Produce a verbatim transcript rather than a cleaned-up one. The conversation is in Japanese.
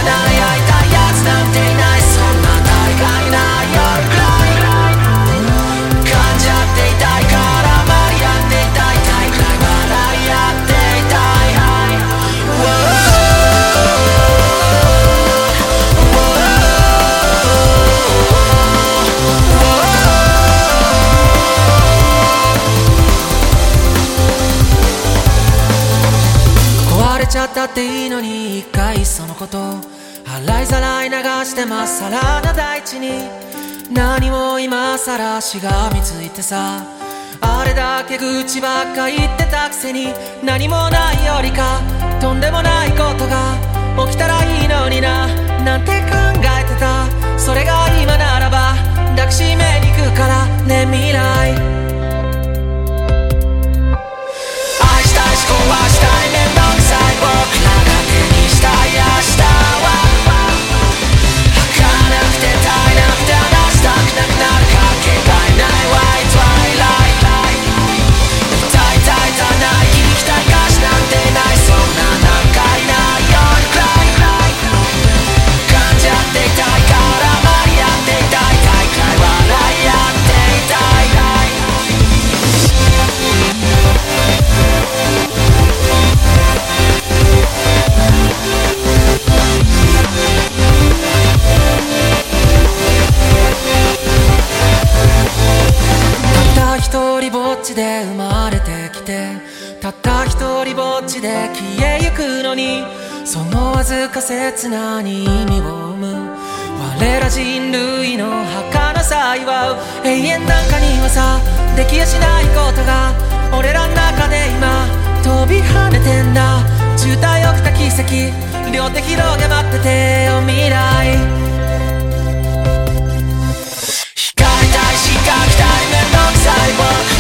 ちゃったっていいのに一回そのこと洗いざらい流してまっさらな大地に何も今さらしがみついてさあれだけ愚痴ばっか言ってたくせに何もないよりかとんでもないことが起きたらいいのにななんて考えてたそれが今ならば抱きしめに行くからね未来愛したいし壊したい面倒くさい僕らが手にしたい明日は儚くて絶えなくて話したくなくなるかけがえない White Twilight 歌いたいたない聞きたい歌詞なんてないそんななんかいないようにくらい感じ合っていたいからマリ合っていたい大会笑い合っていたい一人ぼっちで生まれてきてたった一人ぼっちで消えゆくのにそのわずか切なに意味を生む我ら人類の儚さ祝う永遠なんかにはさできやしないことが俺らの中で今飛び跳ねてんだ渋滞起きた奇跡両手広げ待っててよ未来光りたいしかきたい面倒くさい僕